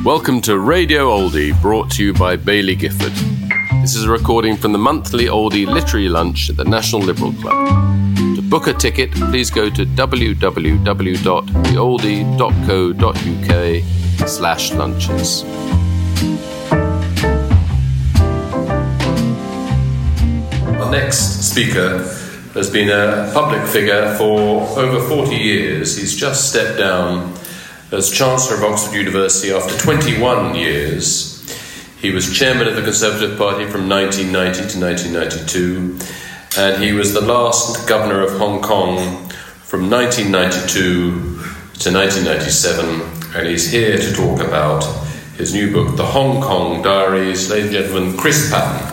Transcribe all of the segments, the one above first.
Welcome to Radio Oldie, brought to you by Baillie Gifford. This is a recording from the monthly Oldie Literary Lunch at the National Liberal Club. To book a ticket, please go to www.theoldie.co.uk/lunches. Our next speaker has been a public figure for over 40 years. He's just stepped down as Chancellor of Oxford University after 21 years. He was chairman of the Conservative Party from 1990 to 1992, and he was the last governor of Hong Kong from 1992 to 1997, and he's here to talk about his new book, The Hong Kong Diaries. Ladies and gentlemen, Chris Patten.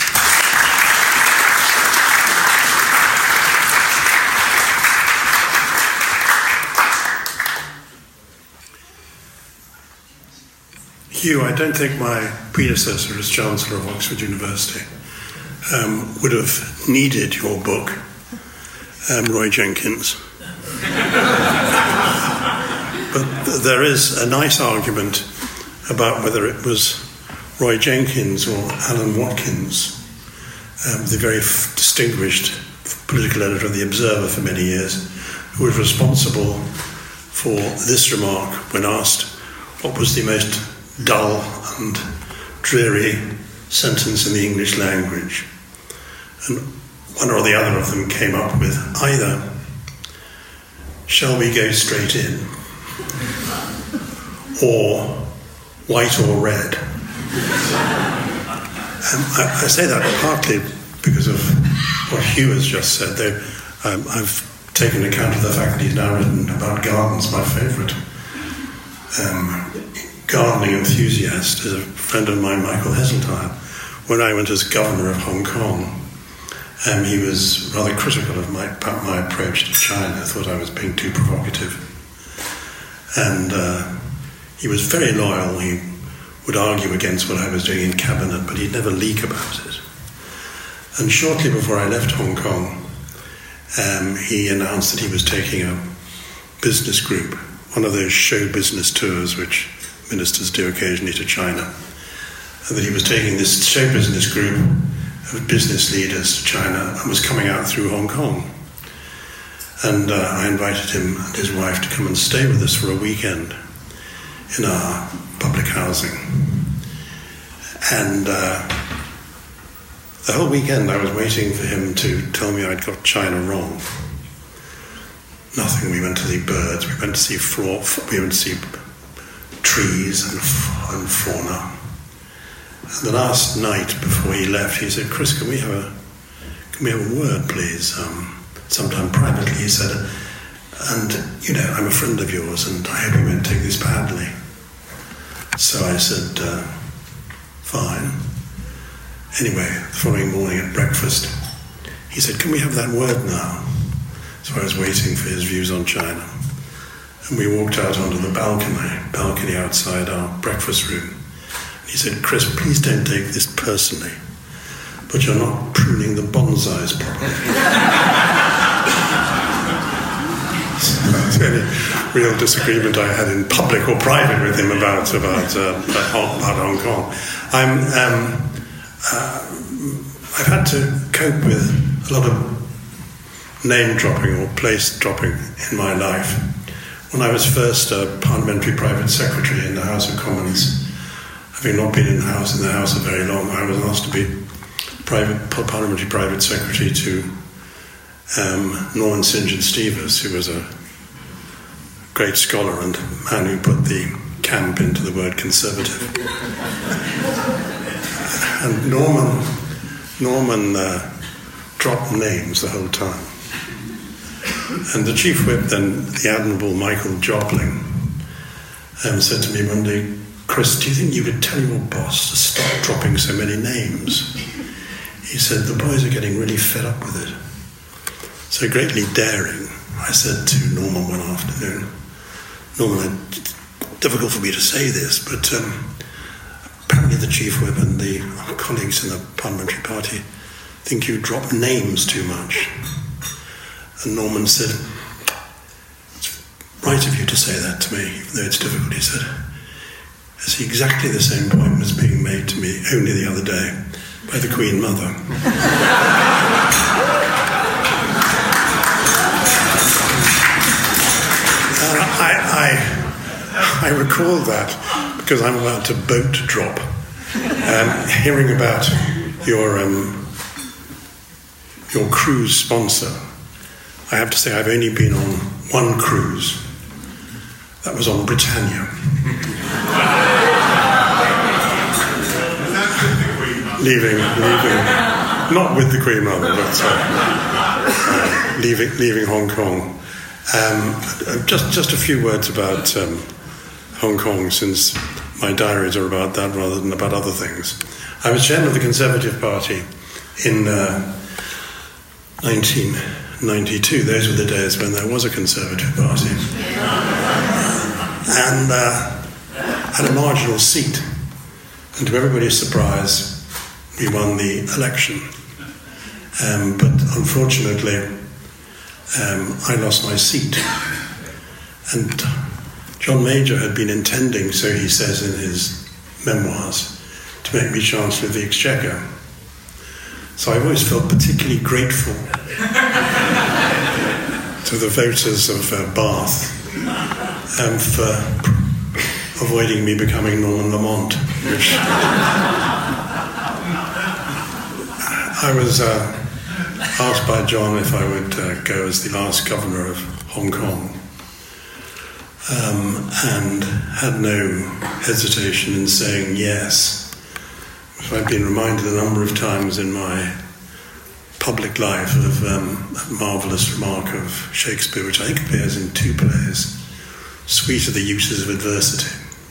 Hugh, I don't think my predecessor as Chancellor of Oxford University would have needed your book, Roy Jenkins. But there is a nice argument about whether it was Roy Jenkins or Alan Watkins, the very distinguished political editor of The Observer for many years, who was responsible for this remark when asked what was the most dull and dreary sentence in the English language. And one or the other of them came up with either, shall we go straight in, or white or red. I say that partly because of what Hugh has just said, though I've taken account of the fact that he's now written about gardens, my favourite gardening enthusiast is a friend of mine, Michael Heseltine. When I went as governor of Hong Kong, he was rather critical of my approach to China. I thought I was being too provocative. And he was very loyal. He would argue against what I was doing in cabinet, but he'd never leak about it. And shortly before I left Hong Kong, he announced that he was taking a business group, one of those show business tours which ministers do occasionally to China, and that he was taking this show business group of business leaders to China and was coming out through Hong Kong. And I invited him and his wife to come and stay with us for a weekend in our public housing. And the whole weekend I was waiting for him to tell me I'd got China wrong. Nothing. We went to see birds, we went to see trees and fauna. And the last night before he left, he said, "Chris, can we have a word, please? Sometime privately," he said. "And, I'm a friend of yours, and I hope you won't take this badly." So I said, "Fine." Anyway, the following morning at breakfast, he said, "Can we have that word now?" So I was waiting for his views on China. And we walked out onto the balcony outside our breakfast room. And he said, "Chris, please don't take this personally, but you're not pruning the bonsais properly." So that's the only real disagreement I had in public or private with him about Hong Kong. I've had to cope with a lot of name dropping or place dropping in my life. When I was first a parliamentary private secretary in the House of Commons, having not been in the House very long, I was asked to be parliamentary private secretary to Norman St. John Stevens, who was a great scholar and man who put the camp into the word conservative. And Norman dropped names the whole time. And the chief whip then, the Admirable Michael Jopling, said to me one day, "Chris, do you think you could tell your boss to stop dropping so many names?" He said, "The boys are getting really fed up with it." So greatly daring, I said to Norman one afternoon, "Norman, it's difficult for me to say this, but apparently the chief whip and the colleagues in the parliamentary party think you drop names too much." And Norman said, "It's right of you to say that to me, even though it's difficult." He said, I see exactly the same point was being made to me only the other day by the Queen Mother. I recall that because I'm about to boat drop, hearing about your cruise sponsor. I have to say I've only been on one cruise. That was on Britannia. leaving, not with the Queen Mother, but leaving Hong Kong. Just a few words about Hong Kong, since my diaries are about that rather than about other things. I was chairman of the Conservative Party in 1992. Those were the days when there was a Conservative Party. And had a marginal seat. And to everybody's surprise, we won the election. But unfortunately, I lost my seat. And John Major had been intending, so he says in his memoirs, to make me Chancellor of the Exchequer. So I've always felt particularly grateful to the voters of Bath for avoiding me becoming Norman Lamont, which I was asked by John if I would go as the last governor of Hong Kong, and had no hesitation in saying yes. So I've been reminded a number of times in my public life of a marvellous remark of Shakespeare, which I think appears in two plays, "Sweet are the uses of adversity."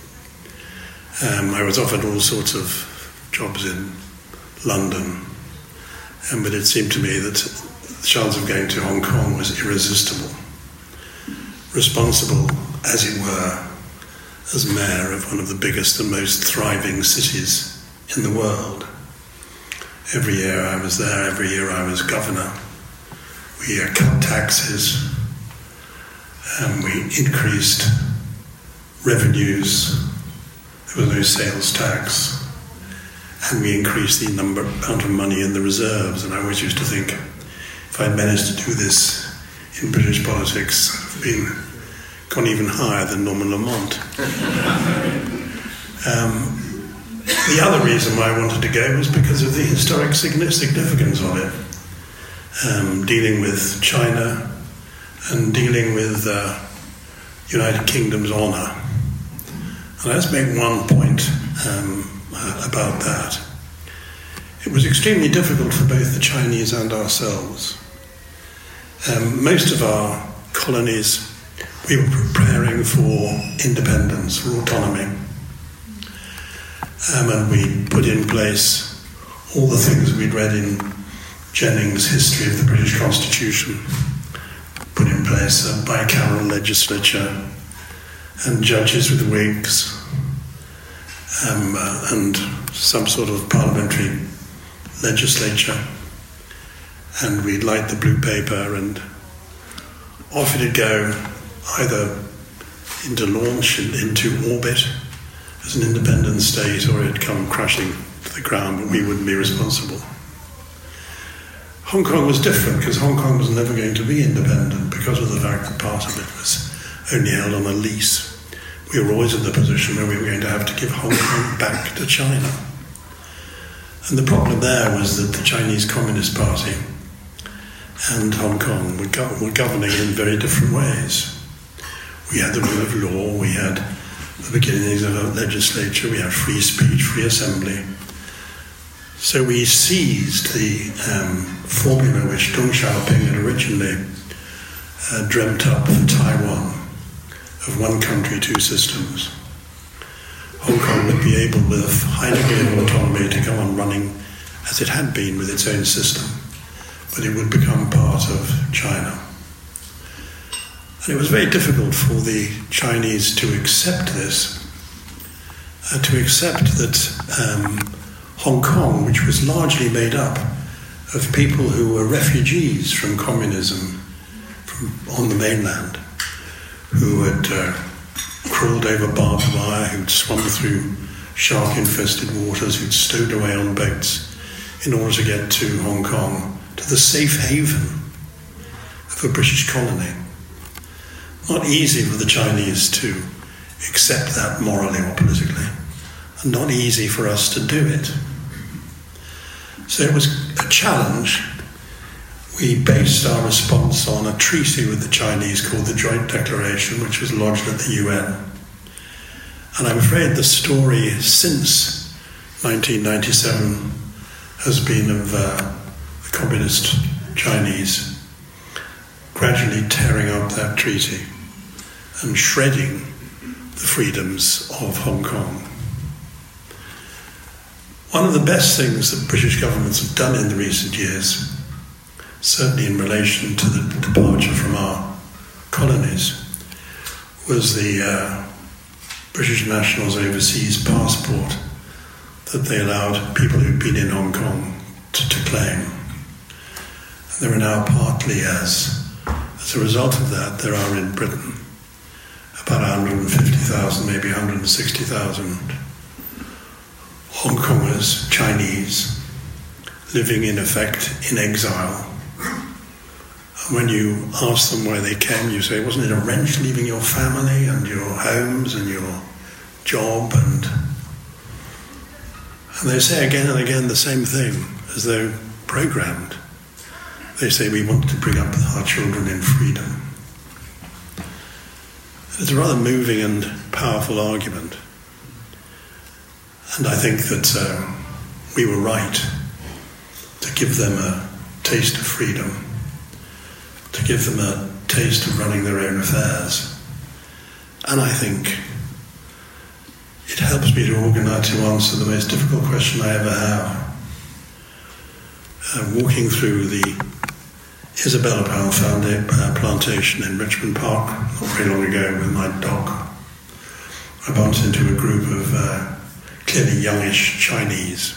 I was offered all sorts of jobs in London, but it seemed to me that the chance of going to Hong Kong was irresistible. Responsible, as it were, as mayor of one of the biggest and most thriving cities in the world. Every year I was there, every year I was governor. We cut taxes, we increased revenues, there was no sales tax, and we increased the amount of money in the reserves. And I always used to think, if I'd managed to do this in British politics, I've gone even higher than Norman Lamont. The other reason why I wanted to go was because of the historic significance of it. Dealing with China and dealing with United Kingdom's honour. And let's make one point about that. It was extremely difficult for both the Chinese and ourselves. Most of our colonies, we were preparing for independence, for autonomy. And we put in place all the things we'd read in Jennings' History of the British Constitution. Put in place a bicameral legislature and judges with wigs, and some sort of parliamentary legislature. And we'd light the blue paper, and off it'd go, either into launch and into orbit as an independent state, or it'd come crashing to the ground, but we wouldn't be responsible. Hong Kong was different, because Hong Kong was never going to be independent because of the fact that part of it was only held on a lease. We were always in the position where we were going to have to give Hong Kong back to China. And the problem there was that the Chinese Communist Party and Hong Kong were governing in very different ways. We had the rule of law, we had the beginnings of a legislature, we had free speech, free assembly. So we seized the formula which Deng Xiaoping had originally dreamt up for Taiwan, of one country, two systems. Hong Kong would be able, with a high degree of autonomy, to go on running as it had been with its own system, but it would become part of China. And it was very difficult for the Chinese to accept this, to accept that Hong Kong, which was largely made up of people who were refugees from communism on the mainland, who had crawled over barbed wire, who'd swum through shark-infested waters, who'd stowed away on boats in order to get to Hong Kong, to the safe haven of a British colony. Not easy for the Chinese to accept that morally or politically, and not easy for us to do it. So it was a challenge. We based our response on a treaty with the Chinese called the Joint Declaration, which was lodged at the UN. And I'm afraid the story since 1997 has been of the communist Chinese gradually tearing up that treaty and shredding the freedoms of Hong Kong. One of the best things that British governments have done in the recent years, certainly in relation to the departure from our colonies, was the British nationals' overseas passport that they allowed people who'd been in Hong Kong to claim. And there are now partly, as a result of that, there are in Britain about 150,000, maybe 160,000 Hong Kongers, Chinese, living in effect in exile. And when you ask them why they came, you say, wasn't it a wrench leaving your family and your homes and your job? And they say again and again the same thing, as though programmed. They say, we want to bring up our children in freedom. It's a rather moving and powerful argument. And I think that we were right to give them a taste of freedom, to give them a taste of running their own affairs. And I think it helps me to answer the most difficult question I ever have. Walking through the Isabella Powell plantation in Richmond Park not very long ago with my dog, I bumped into a group of clearly youngish Chinese,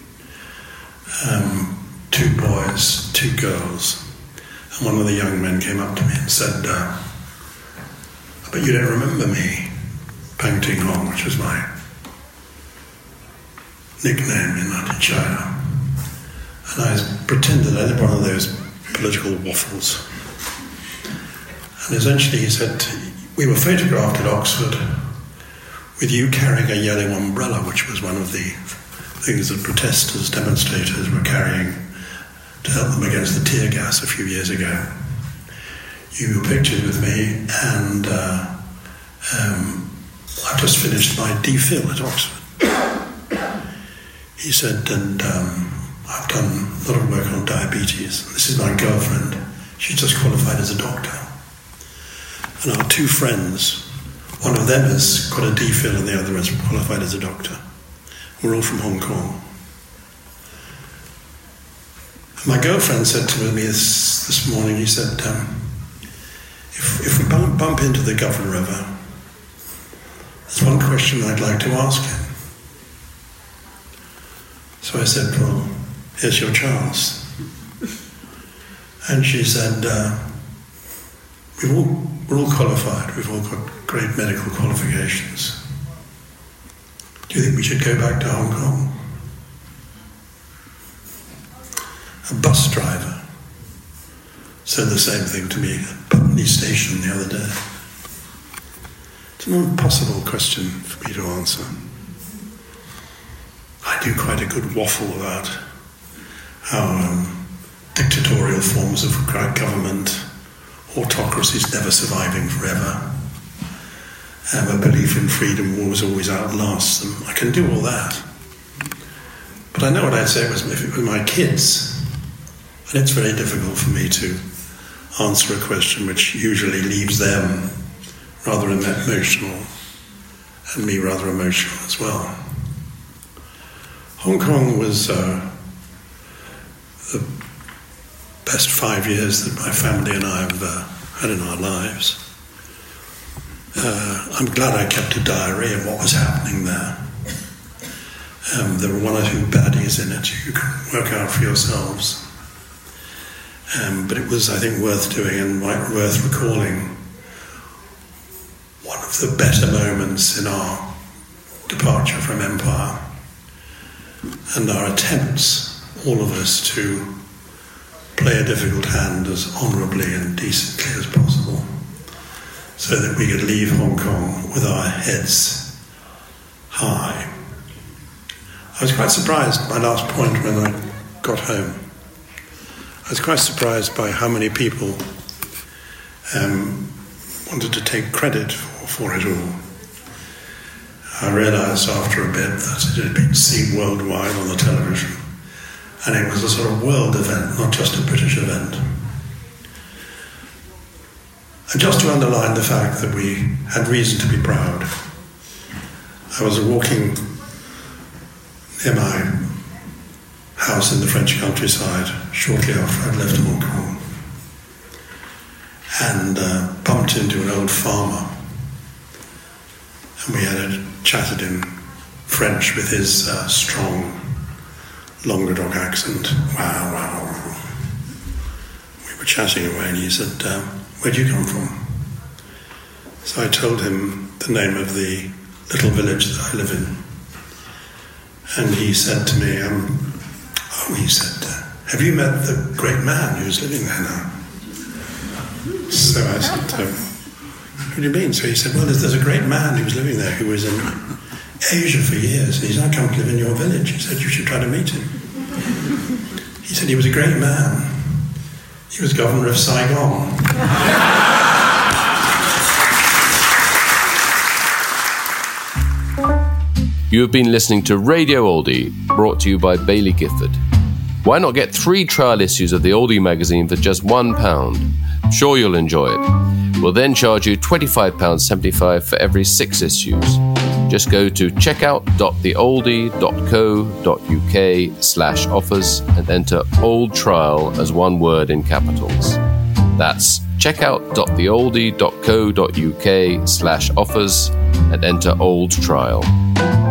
2 boys, 2 girls, and one of the young men came up to me and said, but you don't remember me, Pang Ting Hong, which was my nickname in China. And I pretended I did one of those political waffles. And essentially he said, we were photographed at Oxford with you carrying a yellow umbrella, which was one of the things that protesters, demonstrators were carrying to help them against the tear gas a few years ago. You were pictured with me, and I've just finished my DPhil at Oxford. He said, and I've done a lot of work on diabetes. This is my girlfriend. She's just qualified as a doctor. And our 2 friends, one of them has got a DPhil and the other is qualified as a doctor. We're all from Hong Kong. And my girlfriend said to me this morning, he said, if we bump into the Governor ever, there's one question I'd like to ask him. So I said, well, here's your chance. And she said, we're all qualified, we've all got great medical qualifications. Do you think we should go back to Hong Kong? A bus driver said the same thing to me at Putney Station the other day. It's an impossible question for me to answer. I do quite a good waffle about how dictatorial forms of government, autocracies never surviving forever, a belief in freedom always outlasts them. I can do all that. But I know what I'd say was if it were my kids, and it's very difficult for me to answer a question which usually leaves them rather emotional, and me rather emotional as well. Hong Kong was the best 5 years that my family and I have had in our lives. I'm glad I kept a diary of what was happening there. There were 1 or 2 baddies in it you can work out for yourselves. But it was, I think, worth doing and worth recalling. One of of the better moments in our departure from empire and our attempts, all of us, to play a difficult hand as honourably and decently as possible so that we could leave Hong Kong with our heads high. I was quite surprised, my last point, when I got home. I was quite surprised by how many people wanted to take credit for it all. I realised after a bit that it had been seen worldwide on the television, and it was a sort of world event, not just a British event. And just to underline the fact that we had reason to be proud, I was walking near my house in the French countryside shortly after I'd left Hong Kong, and bumped into an old farmer, and we had chatted in French with his strong Languedoc accent. Wow. We were chatting away, and he said, "Where do you come from?" So I told him the name of the little village that I live in, and he said to me, "Have you met the great man who's living there now?" So I said, "What do you mean?" So he said, "Well, there's a great man who's living there who was in Asia for years, and he's now come to live in your village. He said you should try to meet him." He said he was a great man. He was governor of Saigon. You have been listening to Radio Oldie, brought to you by Baillie Gifford. Why not get 3 trial issues of the Oldie magazine for just £1? I'm sure you'll enjoy it. We'll then charge you £25.75 for every 6 issues. Just go to checkout.theoldie.co.uk/offers and enter Old Trial as one word in capitals. That's checkout.theoldie.co.uk/offers and enter Old Trial.